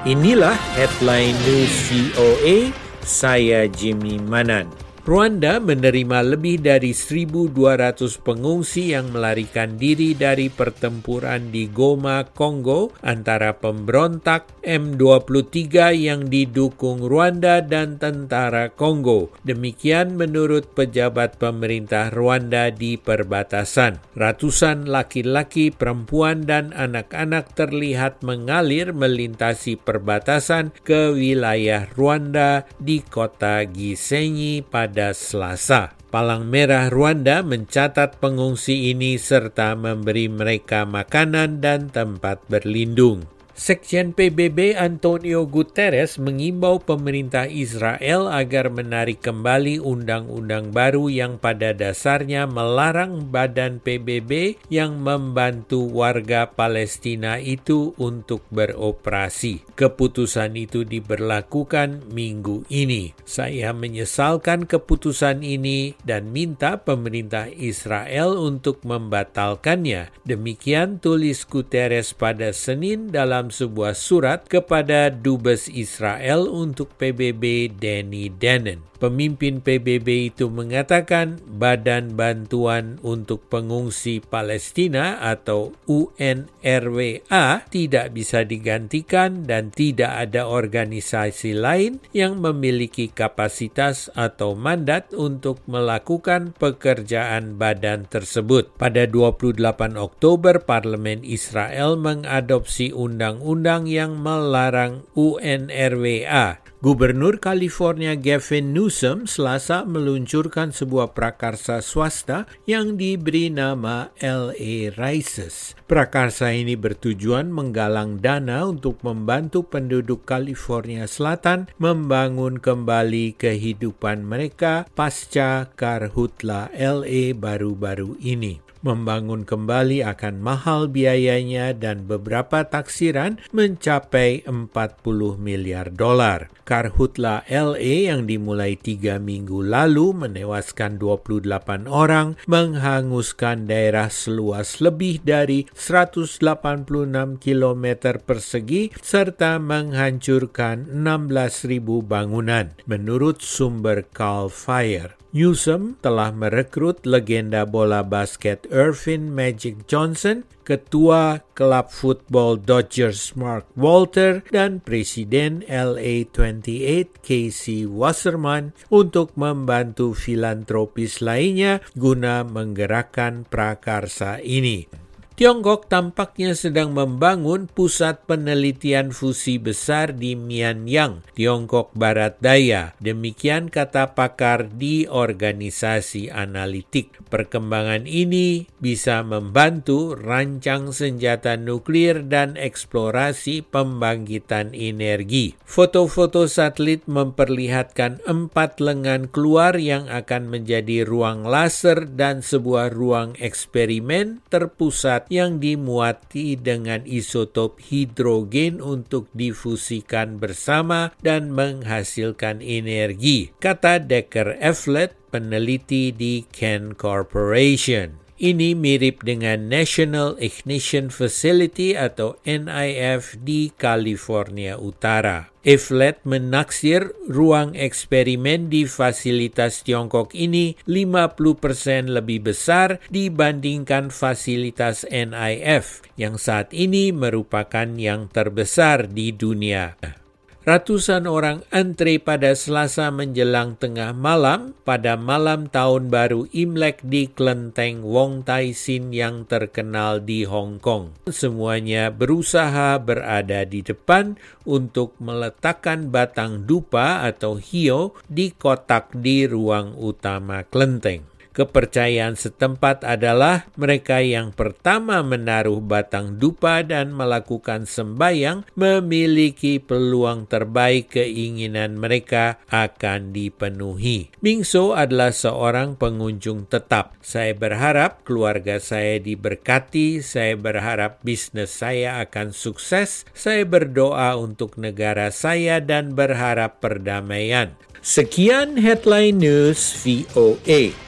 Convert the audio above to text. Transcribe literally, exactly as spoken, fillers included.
Inilah Headline News V O A, saya Jimmy Manan. Rwanda menerima lebih dari seribu dua ratus pengungsi yang melarikan diri dari pertempuran di Goma, Kongo antara pemberontak M dua puluh tiga yang didukung Rwanda dan tentara Kongo. Demikian menurut pejabat pemerintah Rwanda di perbatasan. Ratusan laki-laki, perempuan, dan anak-anak terlihat mengalir melintasi perbatasan ke wilayah Rwanda di kota Gisenyi pada pada Selasa. Palang Merah Rwanda mencatat pengungsi ini serta memberi mereka makanan dan tempat berlindung. Sekjen P B B Antonio Guterres mengimbau pemerintah Israel agar menarik kembali undang-undang baru yang pada dasarnya melarang badan P B B yang membantu warga Palestina itu untuk beroperasi. Keputusan itu diberlakukan minggu ini. Saya menyesalkan keputusan ini dan minta pemerintah Israel untuk membatalkannya. Demikian tulis Guterres pada Senin dalam sebuah surat kepada Dubes Israel untuk P B B Danny Danon. Pemimpin P B B itu mengatakan Badan Bantuan untuk Pengungsi Palestina atau U N R W A tidak bisa digantikan dan tidak ada organisasi lain yang memiliki kapasitas atau mandat untuk melakukan pekerjaan badan tersebut. Pada dua puluh delapan Oktober, Parlemen Israel mengadopsi undang-undang yang melarang U N R W A. Gubernur California Gavin Newsom Selasa meluncurkan sebuah prakarsa swasta yang diberi nama L A Rises. Prakarsa ini bertujuan menggalang dana untuk membantu penduduk California Selatan membangun kembali kehidupan mereka pasca karhutla L A baru-baru ini. Membangun kembali akan mahal biayanya dan beberapa taksiran mencapai empat puluh miliar dolar. Karhutla L A yang dimulai tiga minggu lalu menewaskan dua puluh delapan orang, menghanguskan daerah seluas lebih dari seratus delapan puluh enam kilometer persegi, serta menghancurkan enam belas ribu bangunan, menurut sumber Cal Fire. Newsom telah merekrut legenda bola basket Irvin Magic Johnson, ketua klub football Dodgers Mark Walter, dan presiden L A dua puluh delapan Casey Wasserman untuk membantu filantropis lainnya guna menggerakkan prakarsa ini. Tiongkok tampaknya sedang membangun pusat penelitian fusi besar di Mianyang, Tiongkok Barat Daya. Demikian kata pakar di organisasi analitik. Perkembangan ini bisa membantu rancang senjata nuklir dan eksplorasi pembangkitan energi. Foto-foto satelit memperlihatkan empat lengan keluar yang akan menjadi ruang laser dan sebuah ruang eksperimen terpusat yang dimuati dengan isotop hidrogen untuk difusikan bersama dan menghasilkan energi, kata Decker Efflet, peneliti di Ken Corporation. Ini mirip dengan National Ignition Facility atau N I F di California Utara. Efflet menaksir ruang eksperimen di fasilitas Tiongkok ini lima puluh persen lebih besar dibandingkan fasilitas N I F yang saat ini merupakan yang terbesar di dunia. Ratusan orang antre pada Selasa menjelang tengah malam pada malam tahun baru Imlek di kelenteng Wong Tai Sin yang terkenal di Hong Kong. Semuanya berusaha berada di depan untuk meletakkan batang dupa atau hiyo di kotak di ruang utama kelenteng. Kepercayaan setempat adalah mereka yang pertama menaruh batang dupa dan melakukan sembayang memiliki peluang terbaik keinginan mereka akan dipenuhi. Mingso adalah seorang pengunjung tetap. Saya berharap keluarga saya diberkati, saya berharap bisnis saya akan sukses, saya berdoa untuk negara saya dan berharap perdamaian. Sekian Headline News V O A.